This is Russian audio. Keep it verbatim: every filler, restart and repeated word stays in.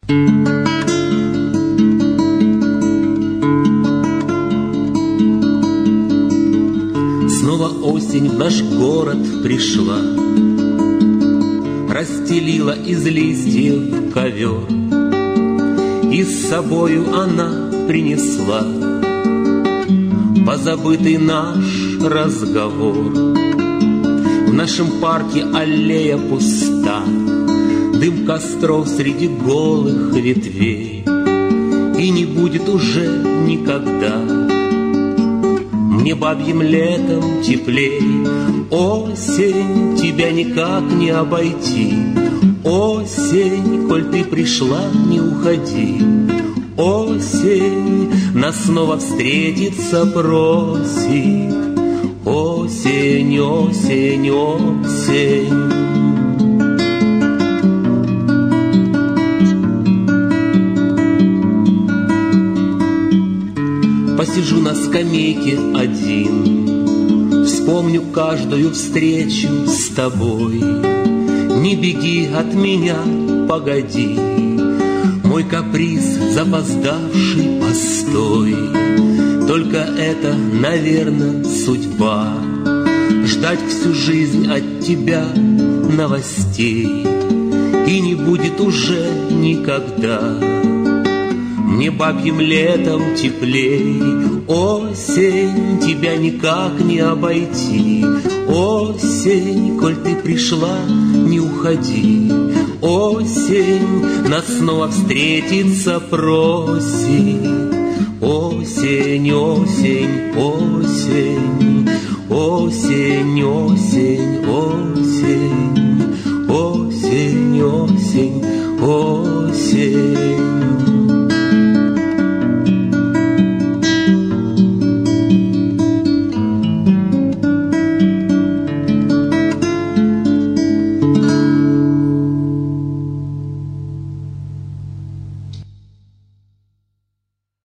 Снова осень в наш город пришла, расстелила из листьев ковер, и с собою она принесла позабытый наш разговор. В нашем парке аллея пуста, дым костров среди голых ветвей, и не будет уже никогда мне бабьим летом теплей. Осень, тебя никак не обойти, осень, коль ты пришла, не уходи. Осень нас снова встретиться просит. Осень, осень, осень. Посижу на скамейке один, вспомню каждую встречу с тобой. Не беги от меня, погоди, мой каприз, запоздавший постой. Только это, наверно, судьба, ждать всю жизнь от тебя новостей, и не будет уже никогда мне бабьим летом теплей. Осень, тебя никак не обойти, осень, коль ты пришла, не уходи. Осень нас снова встретиться просит. Осень, осень, осень, осень, осень, осень, осень, осень, осень.